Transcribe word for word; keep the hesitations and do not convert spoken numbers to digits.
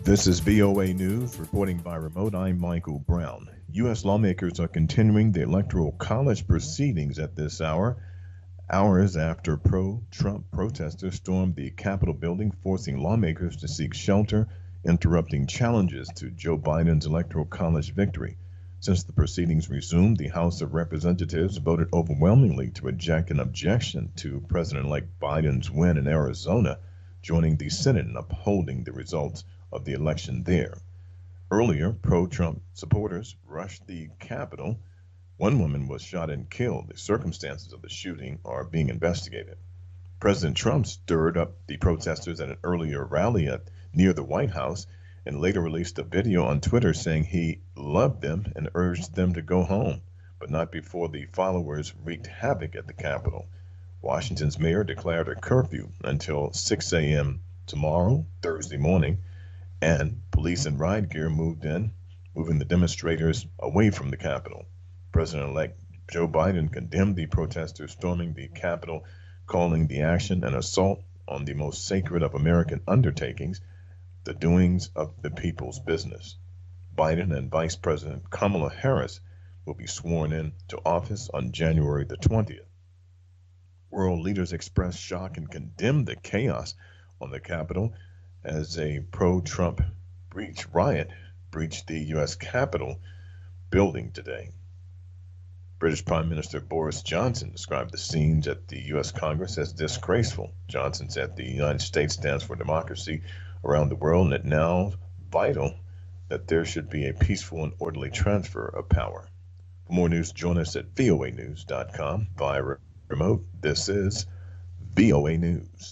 This is V O A News, reporting by remote. I'm Michael Brown. U S lawmakers are continuing the Electoral College proceedings at this hour, hours after pro-Trump protesters stormed the Capitol building, forcing lawmakers to seek shelter, interrupting challenges to Joe Biden's Electoral College victory. Since the proceedings resumed, the House of Representatives voted overwhelmingly to reject an objection to President-elect Biden's win in Arizona, joining the Senate in upholding the results of the election there. Earlier, pro-Trump supporters rushed the Capitol. One woman was shot and killed. The circumstances of the shooting are being investigated. President Trump stirred up the protesters at an earlier rally at, near the White House and later released a video on Twitter saying he loved them and urged them to go home, but not before the followers wreaked havoc at the Capitol. Washington's mayor declared a curfew until six a.m. tomorrow, Thursday morning, and police and riot gear moved in, moving the demonstrators away from the Capitol. President-elect Joe Biden condemned the protesters storming the Capitol, calling the action an assault on the most sacred of American undertakings, the doings of the people's business. Biden and Vice President Kamala Harris will be sworn in to office on January the twentieth. World leaders expressed shock and condemned the chaos on the Capitol as a pro-Trump breach riot breached the U S Capitol building today. British Prime Minister Boris Johnson described the scenes at the U S Congress as disgraceful. Johnson said the United States stands for democracy around the world and it now vital that there should be a peaceful and orderly transfer of power. For more news, join us at V O A news dot com via remote. This is V O A News.